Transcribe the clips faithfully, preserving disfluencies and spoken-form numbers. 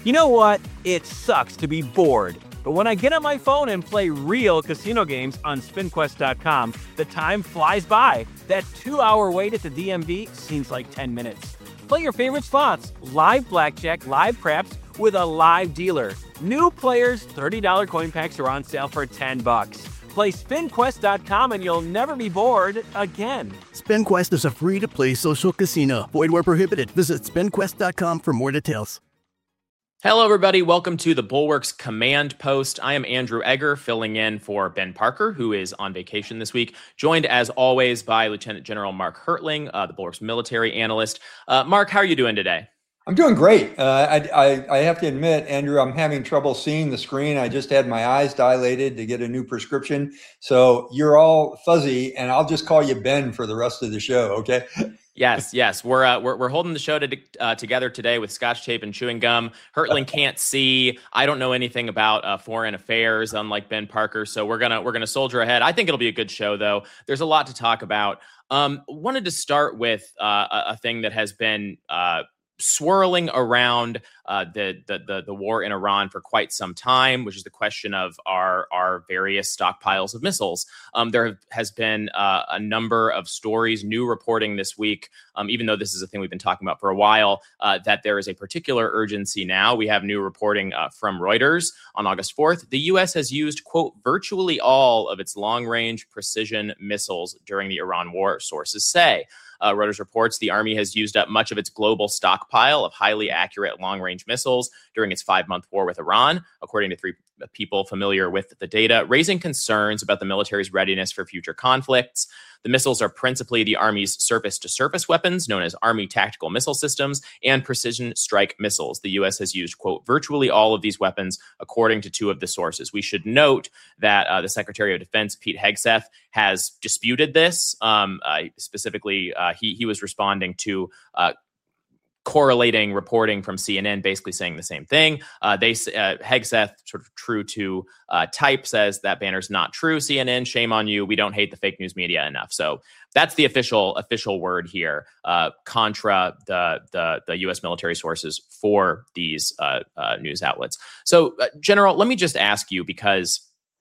You know what? It sucks to be bored. But when I get on my phone and play real casino games on spin quest dot com, the time flies by. That two-hour wait at the D M V seems like ten minutes. Play your favorite slots, live blackjack, live craps, with a live dealer. New players, thirty dollars coin packs are on sale for ten bucks. Play spin quest dot com and you'll never be bored again. SpinQuest is a free-to-play social casino. Void where prohibited. Visit spin quest dot com for more details. Hello, everybody. Welcome to the Bulwark's Command Post. I am Andrew Egger, filling in for Ben Parker, who is on vacation this week, joined, as always, by Lieutenant General Mark Hertling, uh, the Bulwark's military analyst. Uh, Mark, how are you doing today? I'm doing great. Uh, I, I, I have to admit, Andrew, I'm having trouble seeing the screen. I just had my eyes dilated to get a new prescription. So you're all fuzzy, and I'll just call you Ben for the rest of the show, okay? Yes, yes. We're, uh, we're we're holding the show to, uh, together today with Scotch tape and chewing gum. Hertling can't see. I don't know anything about uh, foreign affairs, unlike Ben Parker. So we're gonna we're gonna soldier ahead. I think it'll be a good show, though. There's a lot to talk about. Um, wanted to start with uh, a, a thing that has been uh, swirling around uh, the, the the the war in Iran for quite some time, which is the question of our our various stockpiles of missiles. Um, there have, has been uh, a number of stories, new reporting this week, um, even though this is a thing we've been talking about for a while, uh, that there is a particular urgency now. We have new reporting uh, from Reuters on August fourth. The U S has used, quote, virtually all of its long-range precision missiles during the Iran war, sources say. Uh, Reuters reports the Army has used up much of its global stockpile of highly accurate long-range missiles during its five-month war with Iran, according to three people familiar with the data, raising concerns about the military's readiness for future conflicts. The missiles are principally the Army's surface-to-surface weapons, known as Army Tactical Missile Systems, and precision strike missiles. The U S has used, quote, virtually all of these weapons, according to two of the sources. We should note that uh, the Secretary of Defense, Pete Hegseth, has disputed this. Um, uh, specifically, uh, he, he was responding to uh, correlating reporting from C N N, basically saying the same thing. Uh, they uh, Hegseth, sort of true to uh, type, says that banner's not true. C N N, shame on you. We don't hate the fake news media enough. So that's the official official word here, uh, contra the the the U S military sources for these uh, uh, news outlets. So, uh, General, let me just ask you, because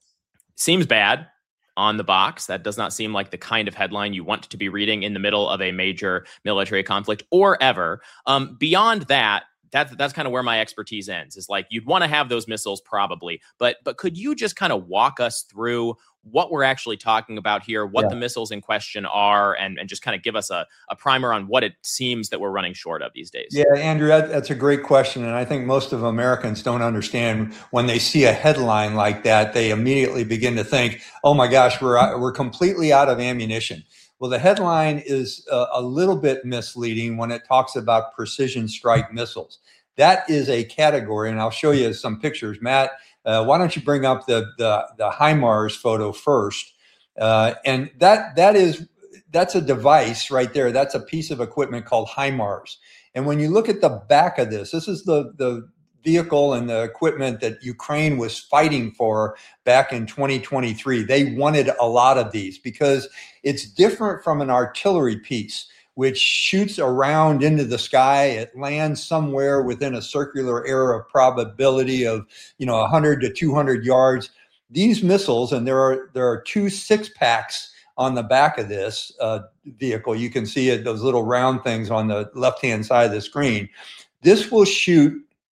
it seems bad on the box. That does not seem like the kind of headline you want to be reading in the middle of a major military conflict or ever. Um, beyond that, that's, that's kind of where my expertise ends, is like, you'd want to have those missiles probably, but, but could you just kind of walk us through what we're actually talking about here, what yeah. the missiles in question are, and, and just kind of give us a, a primer on what it seems that we're running short of these days? Yeah, Andrew, that, that's a great question. And I think most of Americans don't understand when they see a headline like that, they immediately begin to think, oh my gosh, we're, we're completely out of ammunition. Well, the headline is a, a little bit misleading when it talks about precision strike missiles. That is a category, and I'll show you some pictures. Matt, Uh, why don't you bring up the the, the HIMARS photo first? Uh, and that that is that's a device right there. That's a piece of equipment called HIMARS. And when you look at the back of this, this is the the vehicle and the equipment that Ukraine was fighting for back in twenty twenty-three. They wanted a lot of these because it's different from an artillery piece, which shoots around into the sky. It lands somewhere within a circular area of probability of, you know, one hundred to two hundred yards. These missiles, and there are there are two six packs on the back of this uh, vehicle. You can see it, those little round things on the left-hand side of the screen. This will shoot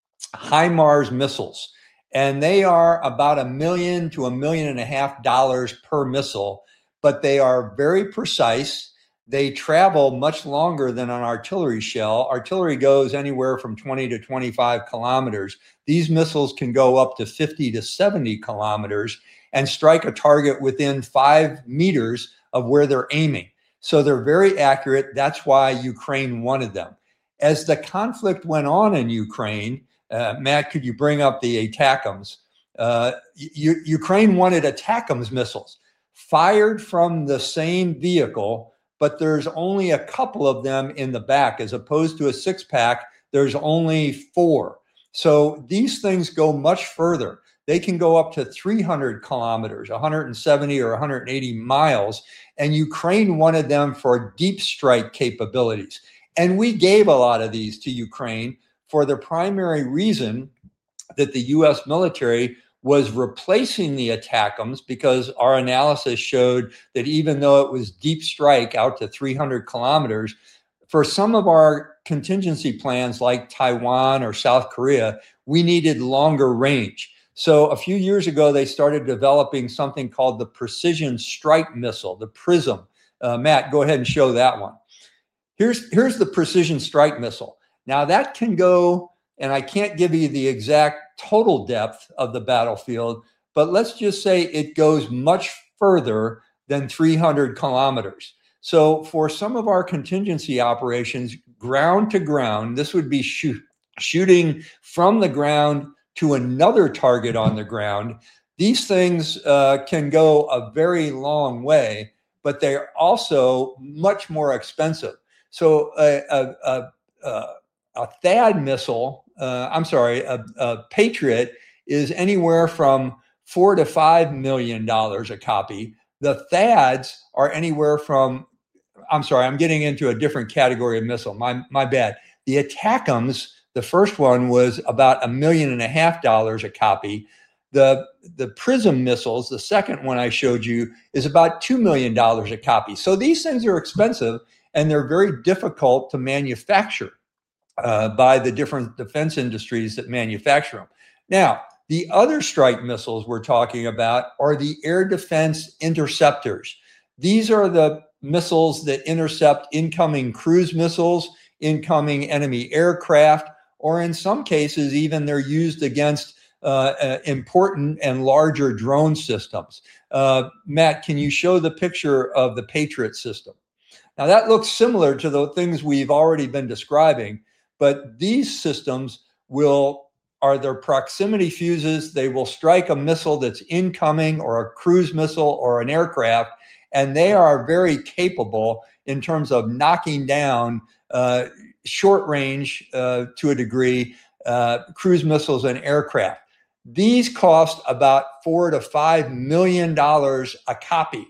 HIMARS missiles, and they are about a million to a million and a half dollars per missile, but they are very precise. They travel much longer than an artillery shell. Artillery goes anywhere from twenty to twenty-five kilometers. These missiles can go up to fifty to seventy kilometers and strike a target within five meters of where they're aiming. So they're very accurate. That's why Ukraine wanted them. As the conflict went on in Ukraine, uh, Matt, could you bring up the ATACMS? Uh, U- Ukraine wanted ATACMS missiles fired from the same vehicle, but there's only a couple of them in the back. As opposed to a six pack, there's only four. So these things go much further. They can go up to three hundred kilometers, one hundred seventy or one hundred eighty miles. And Ukraine wanted them for deep strike capabilities. And we gave a lot of these to Ukraine for the primary reason that the U S military was replacing the ATACMS because our analysis showed that even though it was deep strike out to three hundred kilometers, for some of our contingency plans like Taiwan or South Korea, we needed longer range. So a few years ago, they started developing something called the Precision Strike Missile, the PrSM. Uh, Matt, go ahead and show that one. Here's, here's the Precision Strike Missile. Now that can go, and I can't give you the exact total depth of the battlefield, but let's just say it goes much further than three hundred kilometers. So for some of our contingency operations, ground to ground, this would be shoot, shooting from the ground to another target on the ground. These things uh, can go a very long way, but they're also much more expensive. So a, a, a, a, a THAAD missile, uh, I'm sorry, a, a Patriot is anywhere from four to five million dollars a copy. The THAADs are anywhere from, I'm sorry, I'm getting into a different category of missile. My my bad. The ATACMS, the first one was about a million and a half dollars a copy. The, the PrSM missiles, the second one I showed you, is about two million dollars a copy. So these things are expensive and they're very difficult to manufacture uh, by the different defense industries that manufacture them. Now, the other strike missiles we're talking about are the air defense interceptors. These are the missiles that intercept incoming cruise missiles, incoming enemy aircraft, or in some cases, even they're used against uh, uh, important and larger drone systems. Uh, Matt, can you show the picture of the Patriot system? Now that looks similar to the things we've already been describing, but these systems will, are their proximity fuses. They will strike a missile that's incoming or a cruise missile or an aircraft, and they are very capable in terms of knocking down uh, short range uh, to a degree, uh, cruise missiles and aircraft. These cost about four to five million dollars a copy.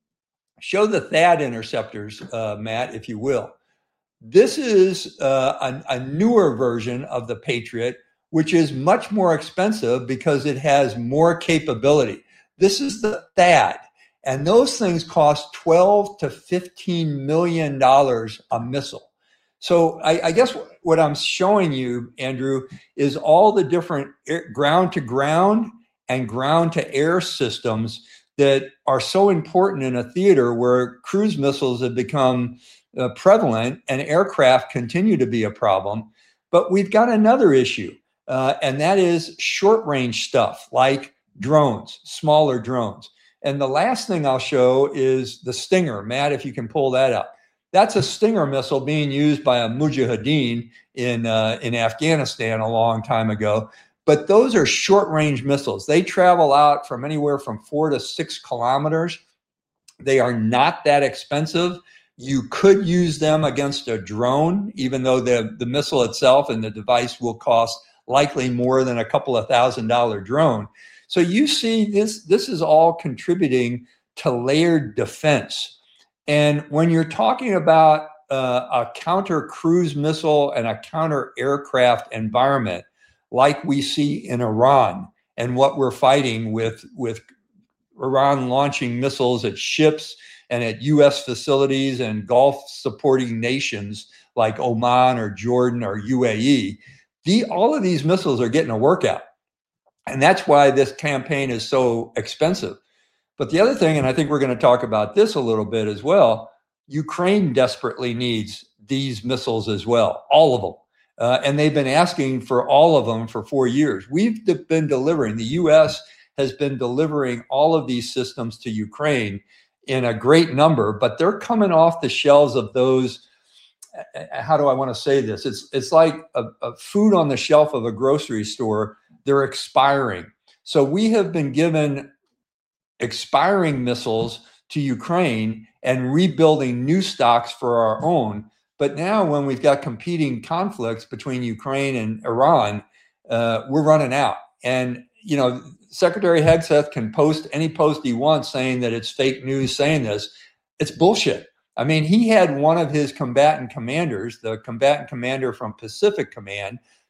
Show the THAAD interceptors, uh, Matt, if you will. This is uh, a, a newer version of the Patriot, which is much more expensive because it has more capability. This is the THAAD, and those things cost twelve to fifteen million dollars a missile. So I, I guess what I'm showing you, Andrew, is all the different air, ground to ground and ground to air systems that are so important in a theater where cruise missiles have become uh, prevalent and aircraft continue to be a problem. But we've got another issue, uh, and that is short range stuff like drones, smaller drones. And the last thing I'll show is the Stinger. Matt, if you can pull that up. That's a Stinger missile being used by a Mujahideen in, uh, in Afghanistan a long time ago. But those are short-range missiles. They travel out from anywhere from four to six kilometers. They are not that expensive. You could use them against a drone, even though the, the missile itself and the device will cost likely more than a couple of thousand dollar drone. So you see this, this is all contributing to layered defense. And when you're talking about uh, a counter cruise missile and a counter aircraft environment, like we see in Iran and what we're fighting with, with Iran launching missiles at ships and at U S facilities and Gulf supporting nations like Oman or Jordan or U A E, the, all of these missiles are getting a workout. And that's why this campaign is so expensive. But the other thing, and I think we're going to talk about this a little bit as well, Ukraine desperately needs these missiles as well, all of them. Uh, and they've been asking for all of them for four years. We've de- been delivering, the U S has been delivering all of these systems to Ukraine in a great number, but they're coming off the shelves of those. How do I want to say this? It's, it's like a, a food on the shelf of a grocery store. They're expiring. So we have been given expiring missiles to Ukraine and rebuilding new stocks for our own. But now when we've got competing conflicts between Ukraine and Iran, uh, we're running out. And, you know, Secretary Hegseth can post any post he wants saying that it's fake news saying this. It's bullshit. I mean, he had one of his combatant commanders, the combatant commander from Pacific Command,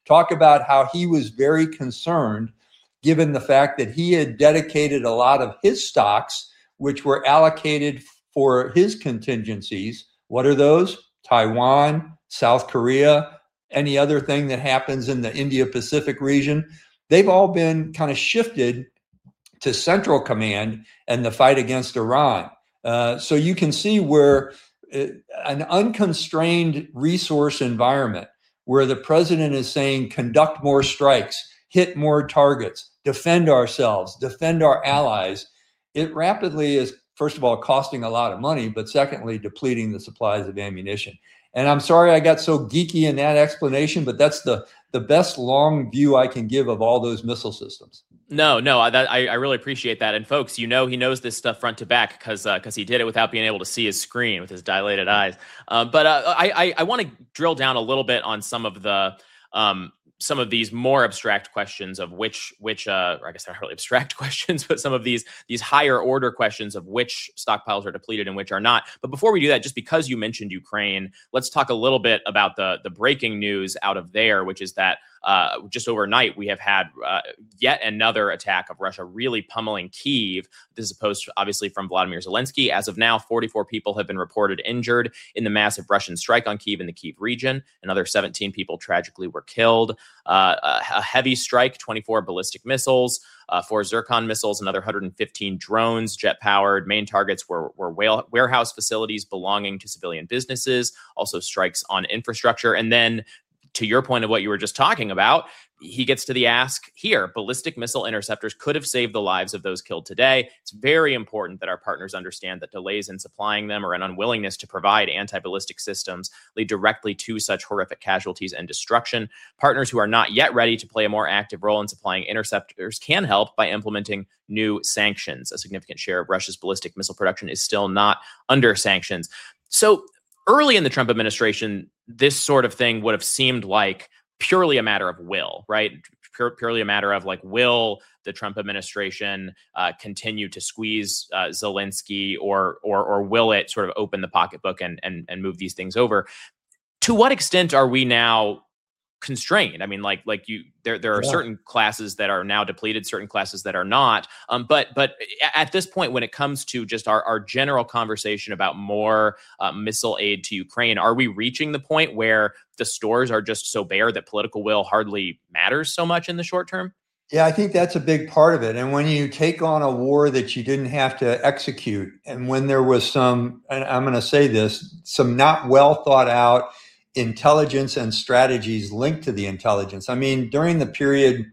talk about how he was very concerned, given the fact that he had dedicated a lot of his stocks, which were allocated for his contingencies. What are those? Taiwan, South Korea, any other thing that happens in the India-Pacific region. They've all been kind of shifted to Central Command and the fight against Iran. Uh, so you can see where uh, an unconstrained resource environment where the president is saying, conduct more strikes, hit more targets, defend ourselves, defend our allies, it rapidly is, first of all, costing a lot of money, but secondly, depleting the supplies of ammunition. And I'm sorry I got so geeky in that explanation, but that's the, the best long view I can give of all those missile systems. No, no, I, that, I, I really appreciate that. And folks, you know, he knows this stuff front to back because because uh, he did it without being able to see his screen with his dilated eyes. Uh, but uh, I, I, I want to drill down a little bit on some of the um, some of these more abstract questions of which which uh, or I guess they're not really abstract questions, but some of these these higher order questions of which stockpiles are depleted and which are not. But before we do that, just because you mentioned Ukraine, let's talk a little bit about the the breaking news out of there, which is that Uh, just overnight, we have had uh, yet another attack of Russia really pummeling Kyiv. This is a post, obviously, from Vladimir Zelensky. As of now, forty-four people have been reported injured in the massive Russian strike on Kyiv in the Kyiv region. Another seventeen people tragically were killed. Uh, a, a heavy strike, twenty-four ballistic missiles, uh, four Zircon missiles, another one hundred fifteen drones, jet-powered. Main targets were, were whale, warehouse facilities belonging to civilian businesses, also strikes on infrastructure. And then, to your point of what you were just talking about, he gets to the ask here. Ballistic missile interceptors could have saved the lives of those killed today. It's very important that our partners understand that delays in supplying them or an unwillingness to provide anti-ballistic systems lead directly to such horrific casualties and destruction. Partners who are not yet ready to play a more active role in supplying interceptors can help by implementing new sanctions. A significant share of Russia's ballistic missile production is still not under sanctions. So, early in the Trump administration, this sort of thing would have seemed like purely a matter of will, right? Pure, purely a matter of like, will the Trump administration uh, continue to squeeze uh, Zelensky, or or or will it sort of open the pocketbook and and and move these things over? To what extent are we now constrained? I mean, like like you, there there are yeah. certain classes that are now depleted, certain classes that are not. Um, but but at this point, when it comes to just our, our general conversation about more uh, missile aid to Ukraine, are we reaching the point where the stores are just so bare that political will hardly matters so much in the short term? Yeah, I think that's a big part of it. And when you take on a war that you didn't have to execute, and when there was some, and I'm going to say this, some not well thought out intelligence and strategies linked to the intelligence. I mean, during the period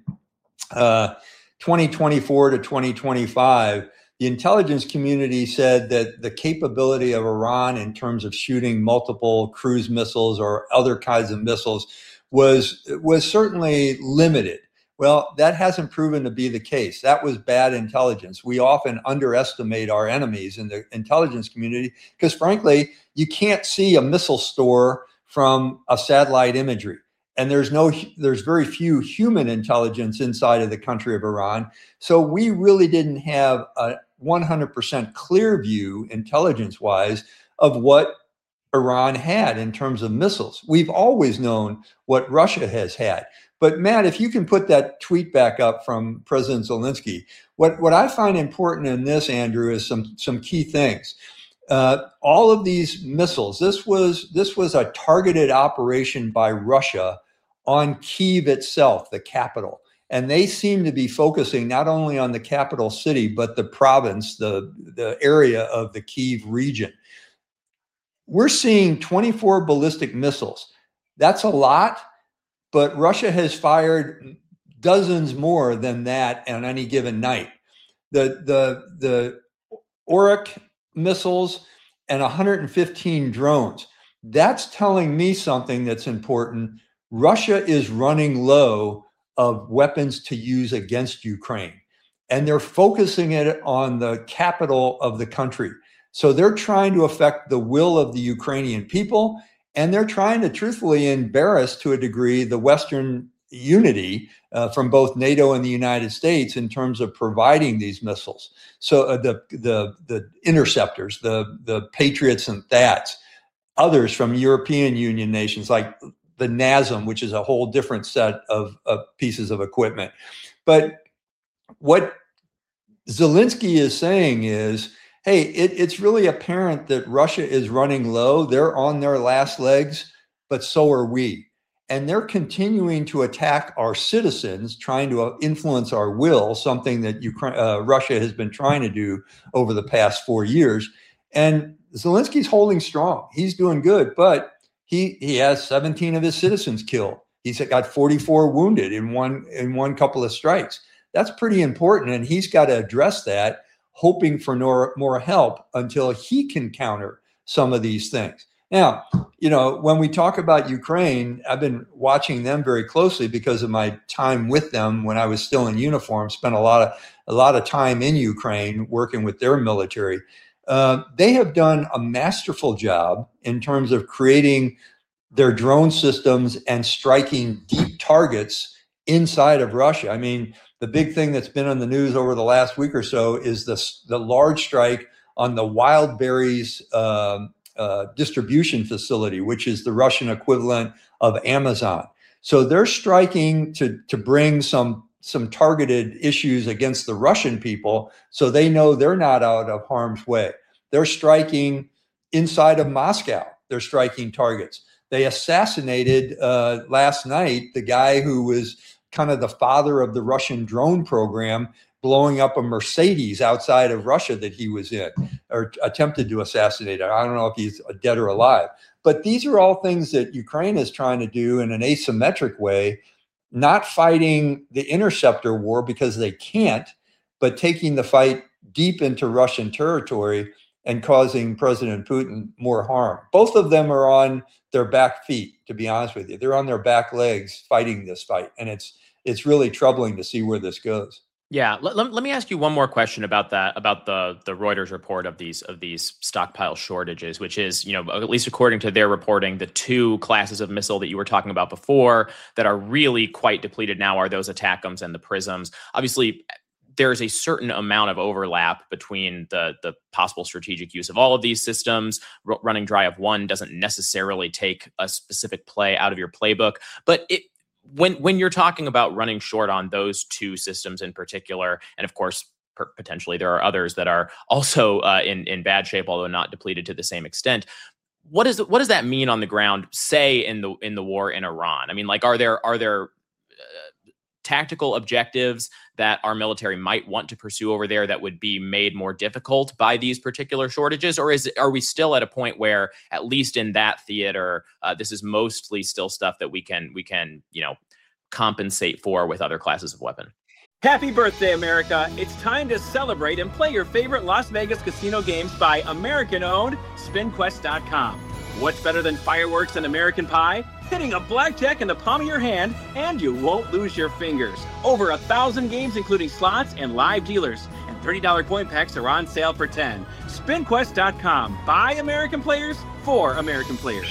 uh, twenty twenty-four to twenty twenty-five, the intelligence community said that the capability of Iran in terms of shooting multiple cruise missiles or other kinds of missiles was was certainly limited. Well, that hasn't proven to be the case. That was bad intelligence. We often underestimate our enemies in the intelligence community because, frankly, you can't see a missile store from a satellite imagery. And there's no, there's very few human intelligence inside of the country of Iran. So we really didn't have a one hundred percent clear view, intelligence-wise, of what Iran had in terms of missiles. We've always known what Russia has had. But Matt, if you can put that tweet back up from President Zelensky, what, what I find important in this, Andrew, is some, some key things. Uh, all of these missiles, this was this was a targeted operation by Russia on Kyiv itself, the capital. And they seem to be focusing not only on the capital city, but the province, the, the area of the Kyiv region. We're seeing twenty-four ballistic missiles. That's a lot, but Russia has fired dozens more than that on any given night. The, the, the Oryk missiles and one hundred fifteen drones. That's telling me something that's important. Russia is running low of weapons to use against Ukraine, and they're focusing it on the capital of the country. So they're trying to affect the will of the Ukrainian people, and they're trying to truthfully embarrass to a degree the Western unity uh, from both NATO and the United States in terms of providing these missiles. So uh, the the the interceptors, the the Patriots and T H A T S, others from European Union nations like the NASM, which is a whole different set of, of pieces of equipment. But what Zelensky is saying is, hey, it, it's really apparent that Russia is running low. They're on their last legs, but so are we. And they're continuing to attack our citizens, trying to influence our will, something that Ukraine, uh, Russia has been trying to do over the past four years. And Zelensky's holding strong. He's doing good, but he he has seventeen of his citizens killed. He's got forty-four wounded in one in one couple of strikes. That's pretty important, and he's got to address that, hoping for more, more help until he can counter some of these things. Now, you know, when we talk about Ukraine, I've been watching them very closely because of my time with them when I was still in uniform, spent a lot of a lot of time in Ukraine working with their military. Uh, they have done a masterful job in terms of creating their drone systems and striking deep targets inside of Russia. I mean, the big thing that's been on the news over the last week or so is this, the large strike on the Wildberries um, uh, distribution facility, which is the Russian equivalent of Amazon. So they're striking to, to bring some, some targeted issues against the Russian people so they know they're not out of harm's way. They're striking inside of Moscow. They're striking targets. They assassinated uh, last night the guy who was kind of the father of the Russian drone program, blowing up a Mercedes outside of Russia that he was in, or attempted to assassinate him. I don't know if he's dead or alive. But these are all things that Ukraine is trying to do in an asymmetric way, not fighting the interceptor war because they can't, but taking the fight deep into Russian territory and causing President Putin more harm. Both of them are on their back feet, to be honest with you. They're on their back legs fighting this fight. And it's it's really troubling to see where this goes. Yeah, let, let, let me ask you one more question about that, about the the Reuters report of these of these stockpile shortages, which is, you know, at least according to their reporting, the two classes of missile that you were talking about before that are really quite depleted now are those ATACMS and the PRISMs. Obviously, there's a certain amount of overlap between the the possible strategic use of all of these systems. R- running dry of one doesn't necessarily take a specific play out of your playbook, but it When when you're talking about running short on those two systems in particular, and of course, per- potentially there are others that are also uh, in in bad shape, although not depleted to the same extent. What is what does that mean on the ground? Say in the in the war in Iran. I mean, like, are there are there uh, tactical objectives that our military might want to pursue over there that would be made more difficult by these particular shortages? Or is are we still at a point where, at least in that theater, uh, this is mostly still stuff that we can we can, you know, compensate for with other classes of weapon? Happy birthday, America. It's time to celebrate and play your favorite Las Vegas casino games by American-owned Spin Quest dot com. What's better than fireworks and American Pie? Hitting a blackjack in the palm of your hand, and you won't lose your fingers. Over a thousand games, including slots and live dealers. And thirty dollars coin packs are on sale for ten dollars. Spin Quest dot com. By American players, for American players.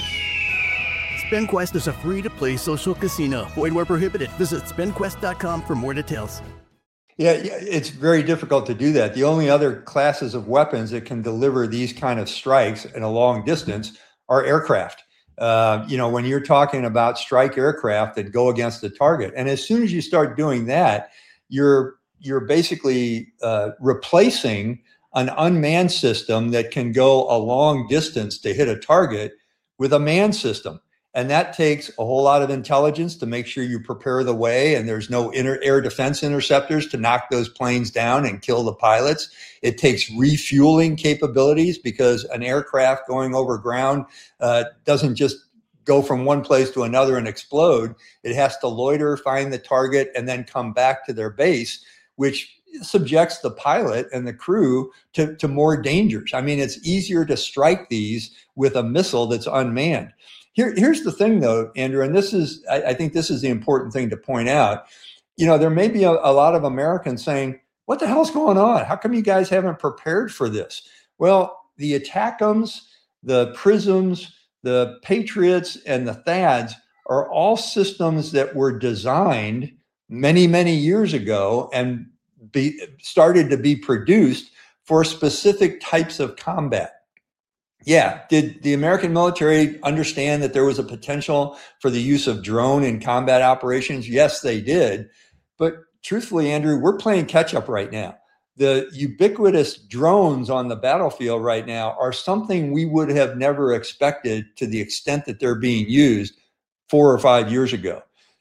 SpinQuest is a free-to-play social casino. Void where prohibited. Visit Spin Quest dot com for more details. Yeah, it's very difficult to do that. The only other classes of weapons that can deliver these kind of strikes in a long distance are aircraft. Uh, you know, when you're talking about strike aircraft that go against the target, and as soon as you start doing that, you're you're basically uh, replacing an unmanned system that can go a long distance to hit a target with a manned system. And that takes a whole lot of intelligence to make sure you prepare the way and there's no inter- air defense interceptors to knock those planes down and kill the pilots. It takes refueling capabilities because an aircraft going over ground uh, doesn't just go from one place to another and explode. It has to loiter, find the target, and then come back to their base, which subjects the pilot and the crew to, to more dangers. I mean, it's easier to strike these with a missile that's unmanned. Here, here's the thing, though, Andrew, and this is, I, I think this is the important thing to point out. You know, there may be a, a lot of Americans saying, what the hell's going on? How come you guys haven't prepared for this? Well, the ATACMS, the PRISMs, the Patriots, and the THAADs are all systems that were designed many, many years ago and be, started to be produced for specific types of combat. Yeah. Did the American military understand that there was a potential for the use of drone in combat operations? Yes, they did. But truthfully, Andrew, we're playing catch up right now. The ubiquitous drones on the battlefield right now are something we would have never expected to the extent that they're being used four or five years ago.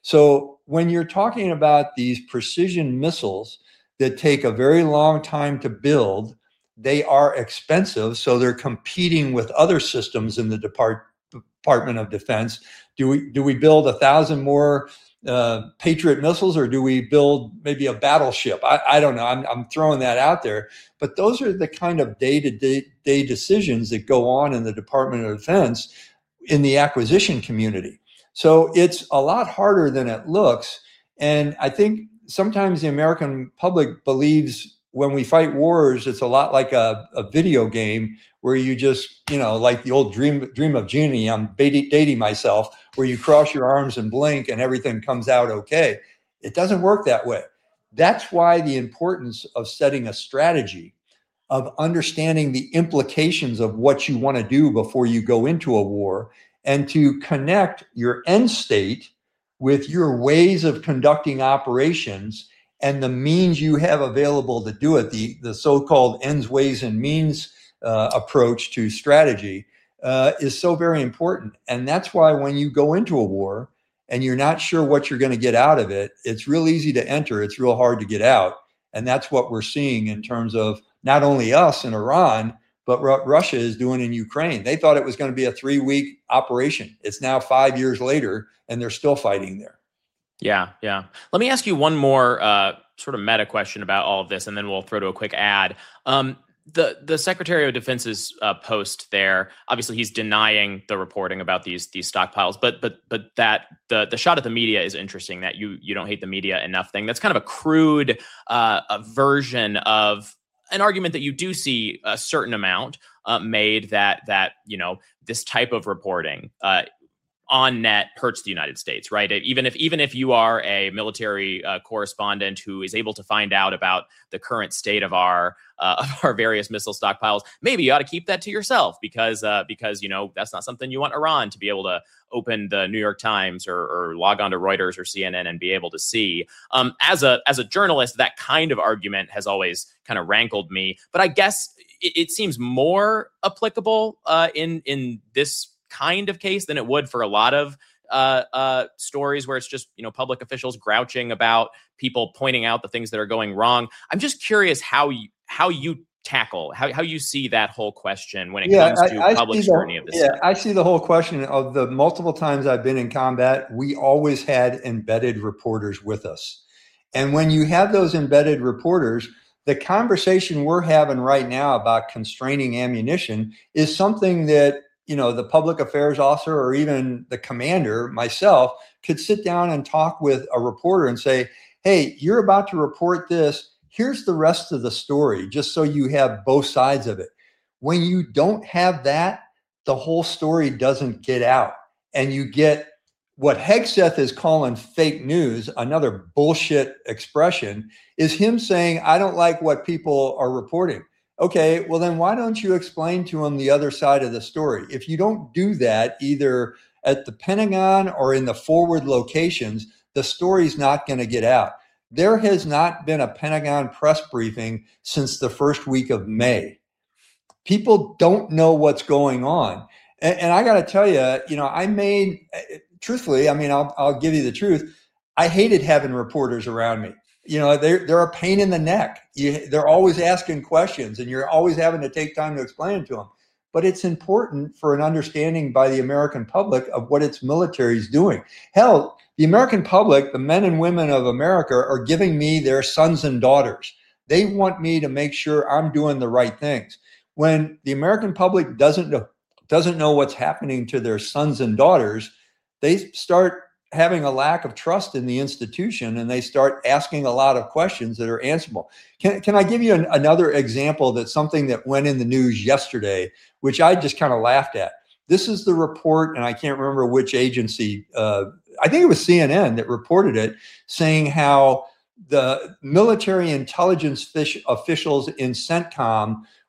So when you're talking about these precision missiles that take a very long time to build, they are expensive, so they're competing with other systems in the Depart- Department of Defense. Do we do we build a thousand more uh, Patriot missiles, or do we build maybe a battleship? I, I don't know. I'm, I'm throwing that out there. But those are the kind of day-to-day day decisions that go on in the Department of Defense in the acquisition community. So it's a lot harder than it looks. And I think sometimes the American public believes when we fight wars, it's a lot like a, a video game where you just, you know, like the old dream dream of Genie, I'm dating myself, where you cross your arms and blink and everything comes out okay. It doesn't work that way. That's why the importance of setting a strategy, of understanding the implications of what you want to do before you go into a war, and to connect your end state with your ways of conducting operations and the means you have available to do it, the, the so-called ends, ways, and means uh, approach to strategy uh, is so very important. And that's why when you go into a war and you're not sure what you're going to get out of it, it's real easy to enter, it's real hard to get out. And that's what we're seeing in terms of not only us in Iran, but what Russia is doing in Ukraine. They thought it was going to be a three-week operation. It's now five years later, and they're still fighting there. Yeah, yeah. Let me ask you one more uh, sort of meta question about all of this, and then we'll throw to a quick ad. Um, the the Secretary of Defense's uh, post there, obviously he's denying the reporting about these these stockpiles, but but but that the the shot at the media is interesting. That you you don't hate the media enough thing. That's kind of a crude uh, a version of an argument that you do see a certain amount uh, made that that you know this type of reporting Uh, on net hurts the United States, right? Even if even if you are a military uh, correspondent who is able to find out about the current state of our uh, of our various missile stockpiles, maybe you ought to keep that to yourself because uh, because you know that's not something you want Iran to be able to open the New York Times or, or log on to Reuters or C N N and be able to see. Um, as a as a journalist, that kind of argument has always kind of rankled me, but I guess it, it seems more applicable uh, in in this kind of case than it would for a lot of uh, uh, stories where it's just, you know, public officials grouching about people pointing out the things that are going wrong. I'm just curious how you, how you tackle, how, how you see that whole question when it yeah, comes to I, I public scrutiny of this. Yeah, I see the whole question of the multiple times I've been in combat, we always had embedded reporters with us. And when you have those embedded reporters, the conversation we're having right now about constraining ammunition is something that, you know, the public affairs officer or even the commander, myself, could sit down and talk with a reporter and say, hey, you're about to report this. Here's the rest of the story, just so you have both sides of it. When you don't have that, the whole story doesn't get out. And you get what Hegseth is calling fake news, another bullshit expression, is him saying, I don't like what people are reporting. Okay, well then why don't you explain to them the other side of the story? If you don't do that, either at the Pentagon or in the forward locations, the story's not going to get out. There has not been a Pentagon press briefing since the first week of May. People don't know what's going on. And, and I got to tell you, you know, I made, truthfully, I mean, I'll, I'll give you the truth. I hated having reporters around me. You know, they're, they're a pain in the neck. You, they're always asking questions and you're always having to take time to explain it to them. But it's important for an understanding by the American public of what its military is doing. Hell, the American public, the men and women of America, are giving me their sons and daughters. They want me to make sure I'm doing the right things. When the American public doesn't know, doesn't know what's happening to their sons and daughters, they start having a lack of trust in the institution and they start asking a lot of questions that are answerable. Can, can I give you an, another example that's something that went in the news yesterday, which I just kind of laughed at? This is the report, and I can't remember which agency, uh, I think it was C N N that reported it, saying how the military intelligence fish officials in CENTCOM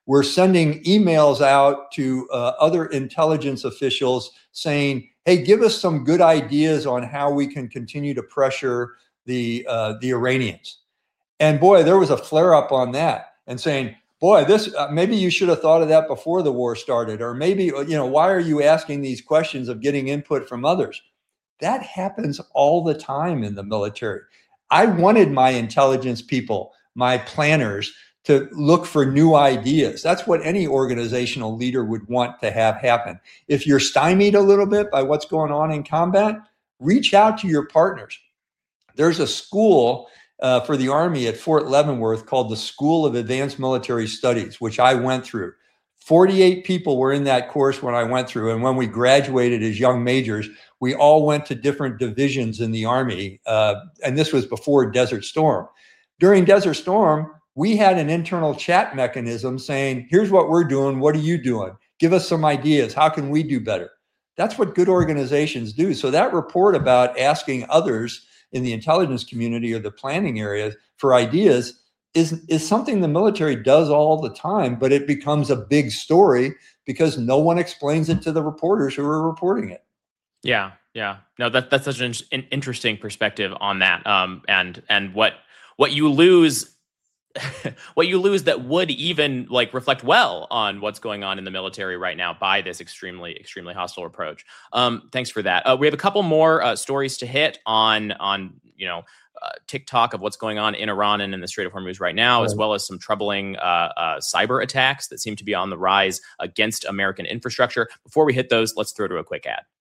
we're sending emails out to uh, other intelligence officials saying, hey, give us some good ideas on how we can continue to pressure the uh, the Iranians. And boy, there was a flare up on that and saying, boy, this uh, maybe you should have thought of that before the war started, or maybe, you know, why are you asking these questions of getting input from others? That happens all the time in the military. I wanted my intelligence people, my planners, to look for new ideas. That's what any organizational leader would want to have happen. If you're stymied a little bit by what's going on in combat, reach out to your partners. There's a school uh, for the Army at Fort Leavenworth called the School of Advanced Military Studies, which I went through. forty-eight people were in that course when I went through. And when we graduated as young majors, we all went to different divisions in the Army. Uh, and this was before Desert Storm. During Desert Storm, we had an internal chat mechanism saying, here's what we're doing. What are you doing? Give us some ideas. How can we do better? That's what good organizations do. So that report about asking others in the intelligence community or the planning areas for ideas is, is something the military does all the time, but it becomes a big story because no one explains it to the reporters who are reporting it. Yeah, yeah. No, that, that's such an, an interesting perspective on that. Um, and and what what you lose what you lose that would even like reflect well on what's going on in the military right now by this extremely, extremely hostile approach. Um, thanks for that. Uh, we have a couple more uh, stories to hit on, on you know, uh, TikTok of what's going on in Iran and in the Strait of Hormuz right now, right. as well as some troubling uh, uh, cyber attacks that seem to be on the rise against American infrastructure. Before we hit those, let's throw to a quick ad.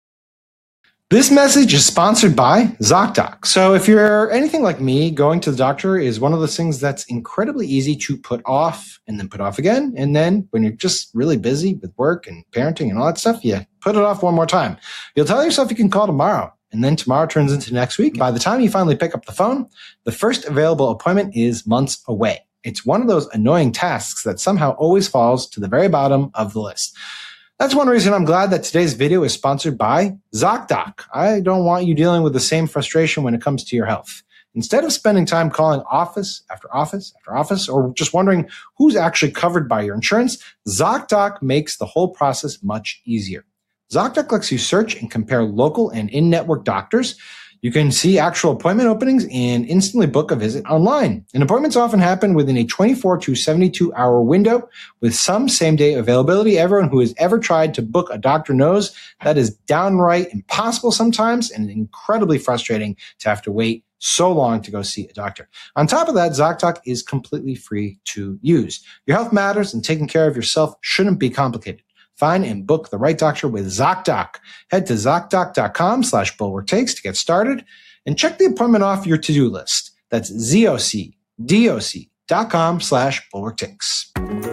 This message is sponsored by ZocDoc. So if you're anything like me, going to the doctor is one of those things that's incredibly easy to put off and then put off again. And then when you're just really busy with work and parenting and all that stuff, you put it off one more time. You'll tell yourself you can call tomorrow, and then tomorrow turns into next week. By the time you finally pick up the phone, the first available appointment is months away. It's one of those annoying tasks that somehow always falls to the very bottom of the list. That's one reason I'm glad that today's video is sponsored by ZocDoc. I don't want you dealing with the same frustration when it comes to your health. Instead of spending time calling office after office after office, or just wondering who's actually covered by your insurance, ZocDoc makes the whole process much easier. ZocDoc lets you search and compare local and in-network doctors. You can see actual appointment openings and instantly book a visit online. And appointments often happen within a twenty-four to seventy-two hour window with some same-day availability. Everyone who has ever tried to book a doctor knows that is downright impossible sometimes and incredibly frustrating to have to wait so long to go see a doctor. On top of that, ZocDoc is completely free to use. Your health matters, and taking care of yourself shouldn't be complicated. Find and book the right doctor with ZocDoc. Head to ZocDoc.com slash Bulwark Takes to get started and check the appointment off your to-do list. That's ZocDoc.com slash Bulwark Takes.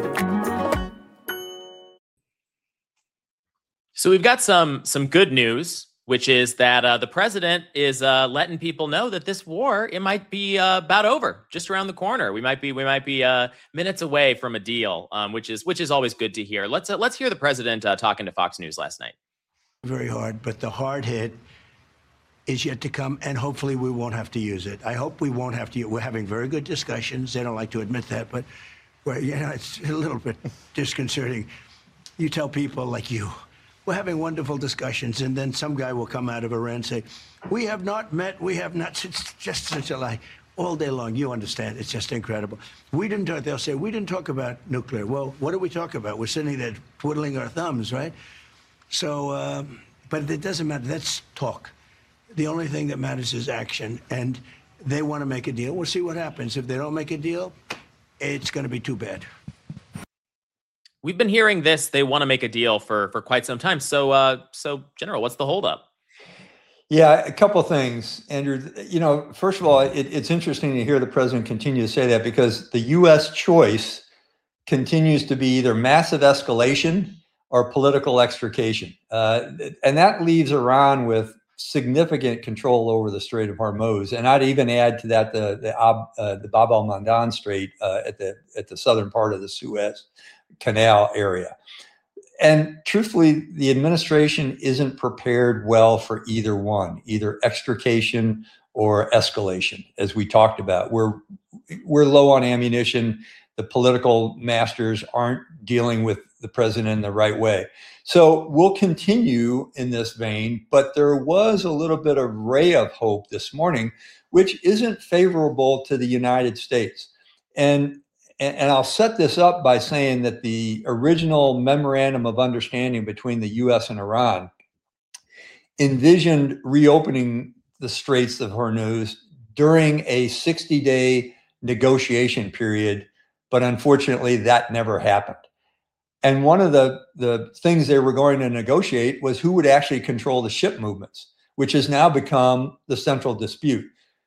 So we've got some some good news, which is that uh, the president is uh, letting people know that this war, it might be uh, about over, just around the corner. We might be we might be uh, minutes away from a deal, um, which is which is always good to hear. Let's uh, let's hear the president uh, talking to Fox News last night. Very hard, but the hard hit is yet to come, and hopefully we won't have to use it. I hope we won't have to. We're having very good discussions. They don't like to admit that, but well, you know, it's a little bit disconcerting. You tell people like you, we're having wonderful discussions, and then some guy will come out of Iran and say, we have not met, we have not, it's just such a lie. All day long, you understand, it's just incredible. We didn't talk, they'll say, we didn't talk about nuclear. Well, what do we talk about? We're sitting there twiddling our thumbs, right? So, uh, but it doesn't matter, that's talk. The only thing that matters is action, and they want to make a deal. We'll see what happens. If they don't make a deal, it's going to be too bad. We've been hearing this. They want to make a deal for for quite some time. So, uh, so General, what's the holdup? Yeah, a couple of things, Andrew. You know, first of all, it, it's interesting to hear the president continue to say that because the U S choice continues to be either massive escalation or political extrication, uh, and that leaves Iran with significant control over the Strait of Hormuz. And I'd even add to that the the, uh, the Bab el-Mandab Strait uh, at the at the southern part of the Suez Canal area. And truthfully, the administration isn't prepared well for either one, either extrication or escalation, as we talked about. We're we're low on ammunition. the political masters aren't dealing with the president in the right way. So we'll continue in this vein, but there was a little bit of ray of hope this morning, which isn't favorable to the United States. And, and I'll set this up by saying that the original memorandum of understanding between the U S and Iran envisioned reopening the Straits of Hormuz during a sixty-day negotiation period, but unfortunately that never happened. And one of the, the things they were going to negotiate was who would actually control the ship movements, which has now become the central dispute.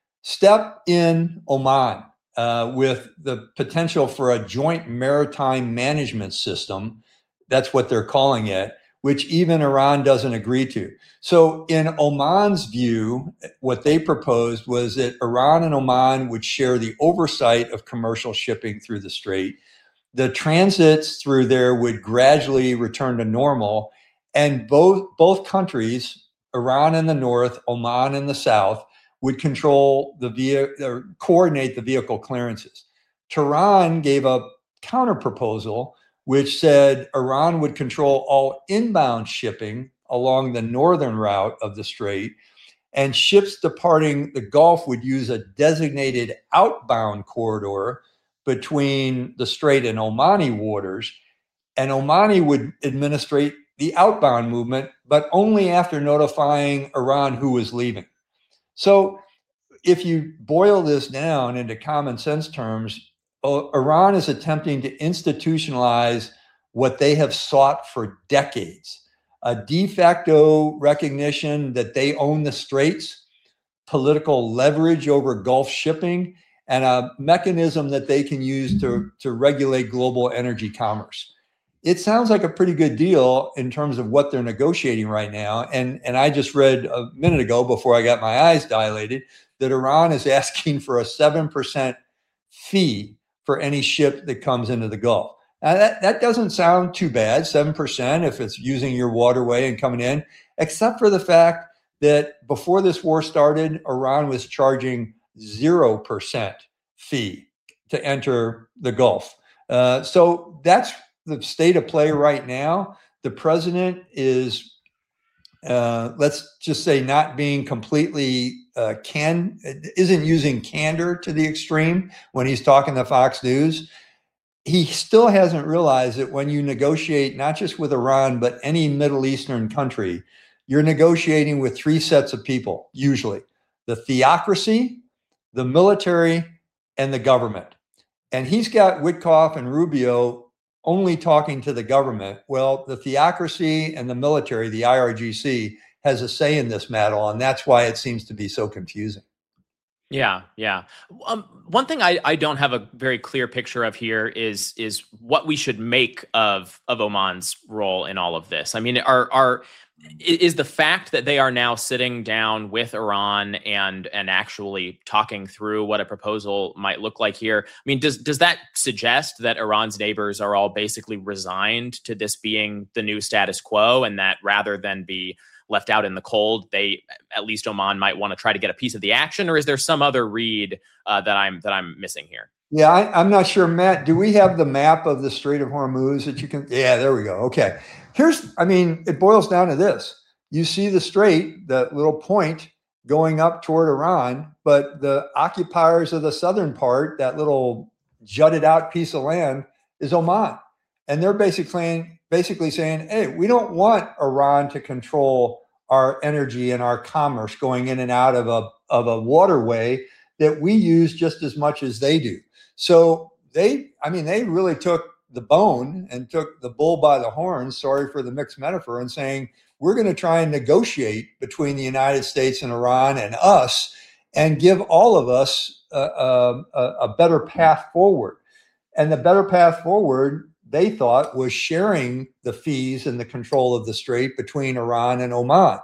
Step in Oman uh, with the potential for a joint maritime management system. That's what they're calling it, which even Iran doesn't agree to. So in Oman's view, what they proposed was that Iran and Oman would share the oversight of commercial shipping through the strait. The transits through there would gradually return to normal, and both both countries, Iran in the north, Oman in the south, would control the via or coordinate the vehicle clearances. Tehran gave a counter proposal which said Iran would control all inbound shipping along the northern route of the strait, and ships departing the Gulf would use a designated outbound corridor between the strait and Omani waters, and Omani would administrate the outbound movement, but only after notifying Iran who was leaving. So if you boil this down into common sense terms, Iran is attempting to institutionalize what they have sought for decades, a de facto recognition that they own the straits, political leverage over Gulf shipping, and a mechanism that they can use to, to regulate global energy commerce. It sounds like a pretty good deal in terms of what they're negotiating right now. And, and I just read a minute ago, before I got my eyes dilated, that Iran is asking for a seven percent fee for any ship that comes into the Gulf. Now that, that doesn't sound too bad, seven percent if it's using your waterway and coming in, except for the fact that before this war started, Iran was charging zero percent fee to enter the Gulf. Uh, so that's the state of play right now. The president is, uh, let's just say, not being completely uh, can, isn't using candor to the extreme when he's talking to Fox News. He still hasn't realized that when you negotiate, not just with Iran, but any Middle Eastern country, you're negotiating with three sets of people, usually: the theocracy, the military, and the government. And he's got Witkoff and Rubio only talking to the government. Well, the theocracy and the military, the I R G C, has a say in this battle, and that's why it seems to be so confusing. Yeah, yeah. Um, one thing I, I don't have a very clear picture of here is is what we should make of of Oman's role in all of this. I mean, are are is the fact that they are now sitting down with Iran and and actually talking through what a proposal might look like here? I mean, does does that suggest that Iran's neighbors are all basically resigned to this being the new status quo, and that rather than be left out in the cold, they, at least Oman, might want to try to get a piece of the action? Or is there some other read uh, that I'm that I'm missing here? Yeah, I, I'm not sure, Matt. Do we have the map of the Strait of Hormuz that you can? Yeah, there we go. Okay. Here's, I mean, it boils down to this. You see the strait, that little point going up toward Iran, but the occupiers of the southern part, that little jutted out piece of land, is Oman. And they're basically, basically saying, hey, we don't want Iran to control our energy and our commerce going in and out of a, of a waterway that we use just as much as they do. So they, I mean, they really took the bone and took the bull by the horns, sorry for the mixed metaphor, and saying, we're going to try and negotiate between the United States and Iran and us and give all of us a, a, a better path forward. And the better path forward, they thought, was sharing the fees and the control of the strait between Iran and Oman.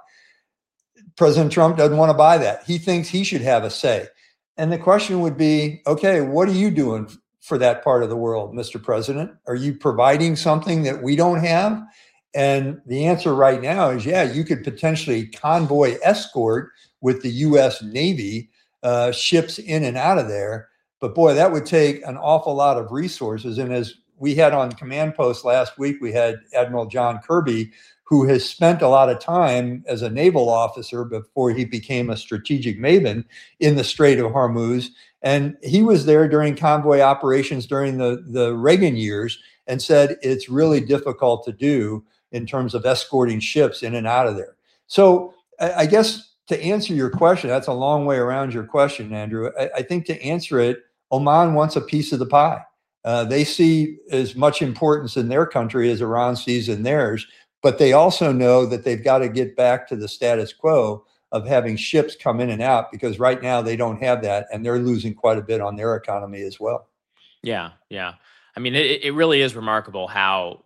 President Trump doesn't want to buy that. He thinks he should have a say. And the question would be, okay, what are you doing for that part of the world, Mister President? Are you providing something that we don't have? And the answer right now is, yeah, you could potentially convoy escort with the U S Navy uh, ships in and out of there. But boy, that would take an awful lot of resources. And as we had on Command Post last week, we had Admiral John Kirby, who has spent a lot of time as a naval officer before he became a strategic maven in the Strait of Hormuz. And he was there during convoy operations during the, the Reagan years and said it's really difficult to do in terms of escorting ships in and out of there. So I, I guess to answer your question, that's a long way around your question, Andrew. I, I think to answer it, Oman wants a piece of the pie. Uh, they see as much importance in their country as Iran sees in theirs, but they also know that they've got to get back to the status quo of having ships come in and out, because right now they don't have that, and they're losing quite a bit on their economy as well. Yeah, yeah. I mean, it, it really is remarkable how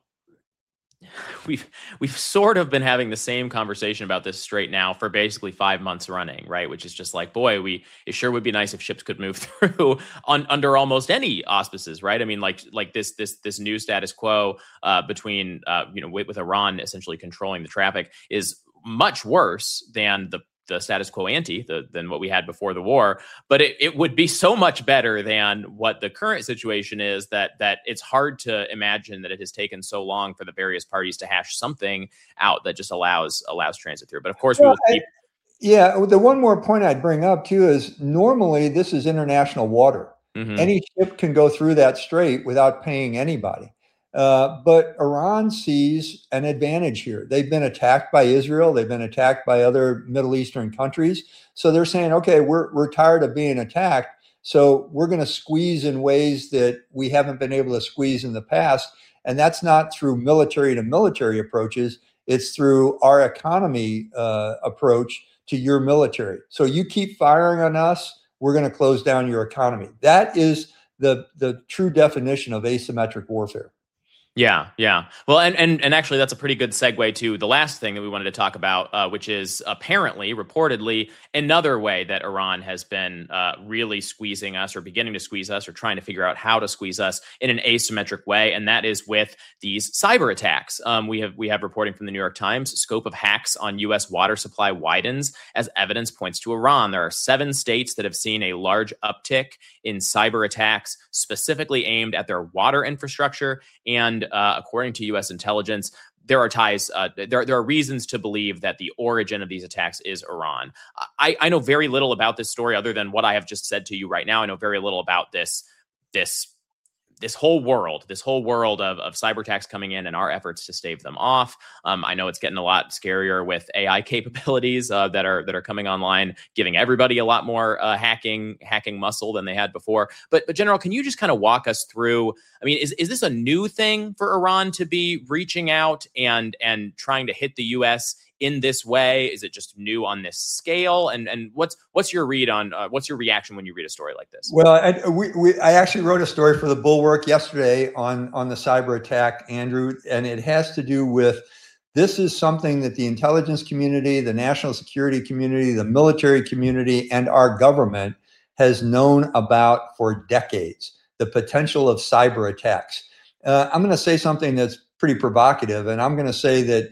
we've we've sort of been having the same conversation about this strait now for basically five months running, right? Which is just like, boy, we it sure would be nice if ships could move through on under almost any auspices, right? I mean, like like this this this new status quo uh, between uh, you know with, with Iran essentially controlling the traffic is much worse than the the status quo ante the, than what we had before the war, but it, it would be so much better than what the current situation is that that it's hard to imagine that it has taken so long for the various parties to hash something out that just allows allows transit through. But of course, we will keep. Yeah, the one more point I'd bring up too is normally this is international water. Mm-hmm. Any ship can go through that strait without paying anybody. Uh, but Iran sees an advantage here. They've been attacked by Israel. They've been attacked by other Middle Eastern countries. So they're saying, okay, we're we're tired of being attacked. So we're going to squeeze in ways that we haven't been able to squeeze in the past. And that's not through military to military approaches. It's through our economy uh, approach to your military. So you keep firing on us, we're going to close down your economy. That is the the true definition of asymmetric warfare. Yeah, yeah. Well, and, and and actually, that's a pretty good segue to the last thing that we wanted to talk about, uh, which is apparently, reportedly, another way that Iran has been uh, really squeezing us or beginning to squeeze us or trying to figure out how to squeeze us in an asymmetric way. And that is with these cyber attacks. Um, we have we have reporting from the New York Times, scope of hacks on U S water supply widens as evidence points to Iran. There are seven states that have seen a large uptick in cyber attacks specifically aimed at their water infrastructure. And uh, according to U S intelligence, there are ties. Uh, there, there are reasons to believe that the origin of these attacks is Iran. I, I know very little about this story other than what I have just said to you right now. I know very little about this this this whole world, this whole world of, of cyber attacks coming in and our efforts to stave them off. Um, I know it's getting a lot scarier with A I capabilities uh, that are that are coming online, giving everybody a lot more uh, hacking hacking muscle than they had before. But but General, can you just kind of walk us through? I mean, is is this a new thing for Iran to be reaching out and and trying to hit the U S in this way? Is it just new on this scale? And and what's what's your read on uh, what's your reaction when you read a story like this? Well, I, we, we, I actually wrote a story for the Bulwark yesterday on on the cyber attack, Andrew, and it has to do with this is something that the intelligence community, the national security community, the military community, and our government has known about for decades. The potential of cyber attacks. Uh, I'm going to say something that's pretty provocative, and I'm going to say that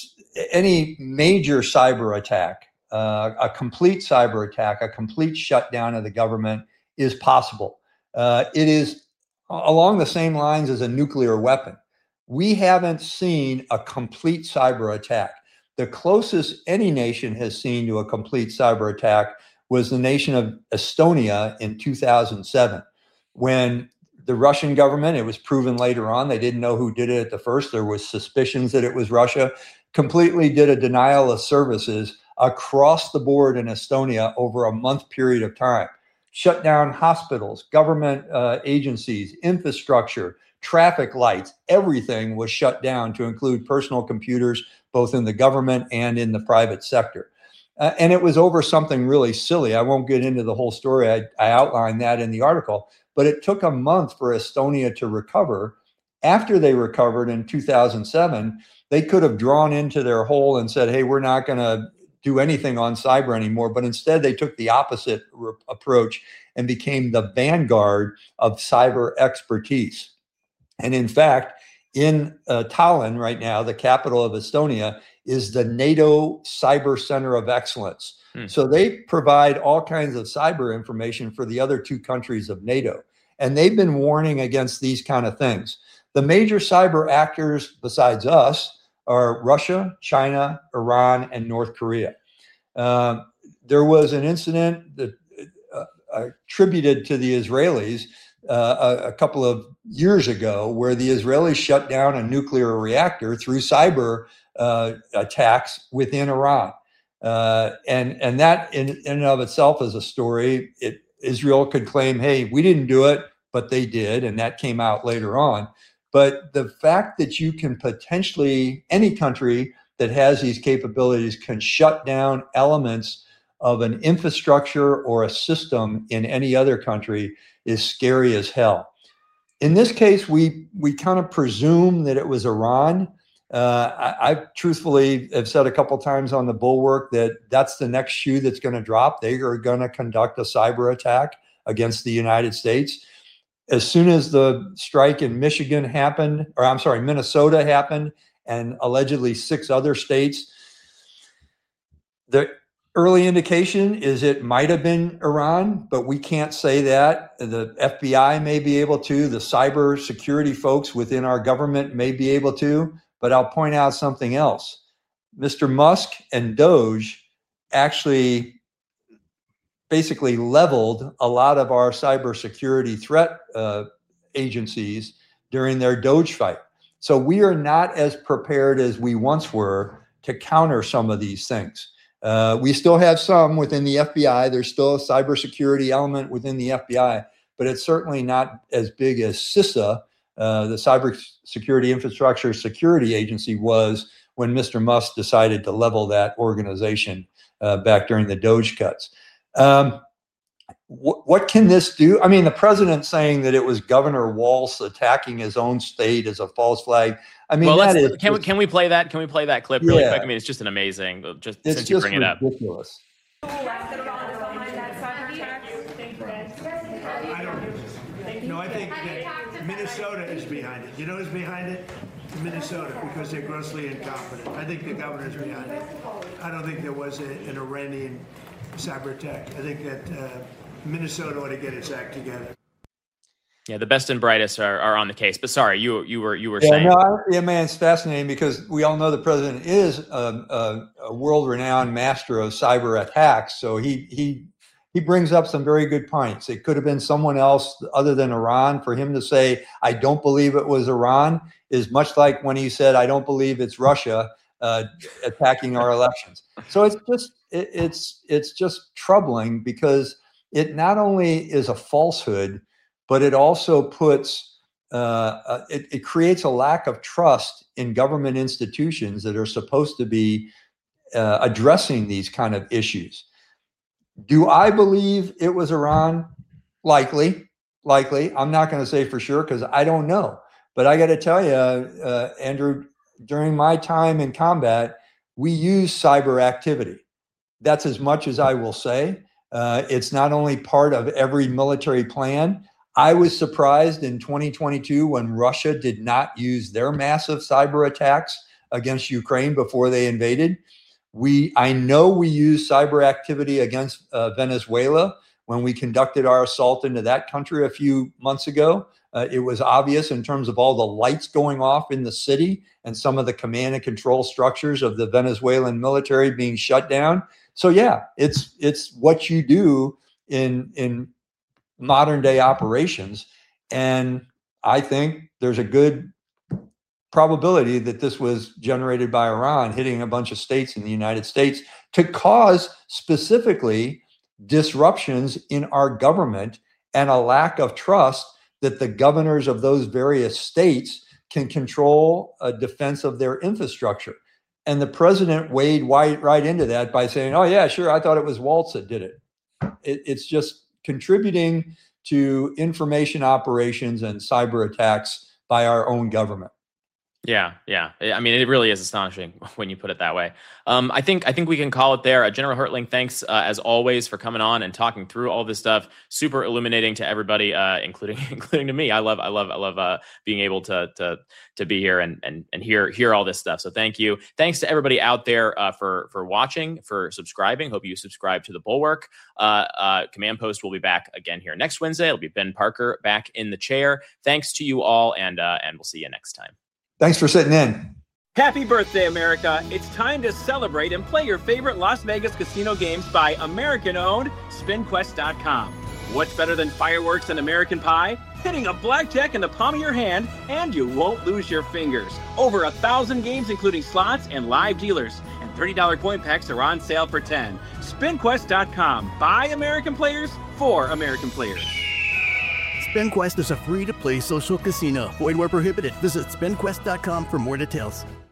any major cyber attack, uh, a complete cyber attack, a complete shutdown of the government is possible. Uh, it is along the same lines as a nuclear weapon. We haven't seen a complete cyber attack. The closest any nation has seen to a complete cyber attack was the nation of Estonia in two thousand seven, when the Russian government, it was proven later on, they didn't know who did it at the first. There was suspicions that it was Russia, completely did a denial of services across the board in Estonia over a month period of time. Shut down hospitals, government uh, agencies, infrastructure, traffic lights, everything was shut down to include personal computers, both in the government and in the private sector. Uh, and it was over something really silly. I won't get into the whole story. I, I outlined that in the article, but it took a month for Estonia to recover. After they recovered in two thousand seven, they could have drawn into their hole and said, hey, we're not going to do anything on cyber anymore. But instead, they took the opposite re- approach and became the vanguard of cyber expertise. And in fact, in uh, Tallinn right now, the capital of Estonia, is the NATO Cyber Center of Excellence. Hmm. So they provide all kinds of cyber information for the other two countries of NATO. And they've been warning against these kind of things. The major cyber actors besides us are Russia, China, Iran, and North Korea. Uh, there was an incident that uh, attributed to the Israelis uh, a, a couple of years ago where the Israelis shut down a nuclear reactor through cyber uh, attacks within Iran. Uh, and, and that in, in and of itself is a story. It, Israel could claim, hey, we didn't do it, but they did. And that came out later on. But the fact that you can potentially, any country that has these capabilities can shut down elements of an infrastructure or a system in any other country is scary as hell. In this case, we we kind of presume that it was Iran. Uh, I, I truthfully have said a couple times on the Bulwark that that's the next shoe that's going to drop. They are going to conduct a cyber attack against the United States. As soon as the strike in Michigan happened, or I'm sorry, Minnesota happened, and allegedly six other states, the early indication is it might have been Iran, but we can't say that. The F B I may be able to, the cyber security folks within our government may be able to, but I'll point out something else. Mister Musk and Doge actually basically leveled a lot of our cybersecurity threat uh, agencies during their Doge fight. So we are not as prepared as we once were to counter some of these things. Uh, we still have some within the F B I. There's still a cybersecurity element within the F B I, but it's certainly not as big as CISA, uh, the Cybersecurity Infrastructure Security Agency, was when Mister Musk decided to level that organization uh, back during the Doge cuts. Um, wh- what can this do? I mean, the president saying that it was Governor Walz attacking his own state as a false flag. I mean, well, that let's, is can we can we play that? Can we play that clip really yeah. quick? I mean, it's just an amazing. Just it's since just you bring it up, ridiculous. No, I think that Minnesota is behind it. You know who's behind it? Minnesota, because they're grossly incompetent. I think the governor's behind it. I don't think there was a, an Iranian cyber attack. I think that uh, Minnesota ought to get its act together. Yeah, the best and brightest are, are on the case. But sorry, you you were you were yeah, saying. No, I, yeah, man, it's fascinating because we all know the president is a, a, a world-renowned master of cyber attacks. So he he he brings up some very good points. It could have been someone else other than Iran. For him to say, "I don't believe it was Iran," is much like when he said, "I don't believe it's Russia uh, attacking our elections." So it's just it, it's it's just troubling because it not only is a falsehood, but it also puts, uh, uh, it, it creates a lack of trust in government institutions that are supposed to be uh, addressing these kind of issues. Do I believe it was Iran? Likely, likely. I'm not going to say for sure because I don't know. But I got to tell you, uh, Andrew, during my time in combat, we use cyber activity. That's as much as I will say. Uh, it's not only part of every military plan. I was surprised in twenty twenty-two when Russia did not use their massive cyber attacks against Ukraine before they invaded. We, I know we used cyber activity against uh, Venezuela when we conducted our assault into that country a few months ago. Uh, it was obvious in terms of all the lights going off in the city and some of the command and control structures of the Venezuelan military being shut down. So yeah, it's it's what you do in in modern day operations. And I think there's a good probability that this was generated by Iran hitting a bunch of states in the United States to cause specifically disruptions in our government and a lack of trust that the governors of those various states can control a defense of their infrastructure. And the president waded right, right into that by saying, oh yeah, sure, I thought it was Walz that did it. it it's just contributing to information operations and cyber attacks by our own government. Yeah, yeah. I mean, it really is astonishing when you put it that way. Um, I think I think we can call it there. Uh, General Hertling, thanks uh, as always for coming on and talking through all this stuff. Super illuminating to everybody, uh, including including to me. I love I love I love uh, being able to to to be here and and and hear hear all this stuff. So thank you. Thanks to everybody out there uh, for for watching, for subscribing. Hope you subscribe to the Bulwark. Uh, uh, Command Post will be back again here next Wednesday. It'll be Ben Parker back in the chair. Thanks to you all, and uh, and we'll see you next time. Thanks for sitting in. Happy birthday, America. It's time to celebrate and play your favorite Las Vegas casino games by American-owned Spin Quest dot com. What's better than fireworks and American pie? Hitting a blackjack in the palm of your hand, and you won't lose your fingers. Over a thousand games, including slots and live dealers. And thirty dollars coin packs are on sale for ten dollars. Spin Quest dot com. By American players, for American players. SpinQuest is a free-to-play social casino. Void where prohibited. Visit Spin Quest dot com for more details.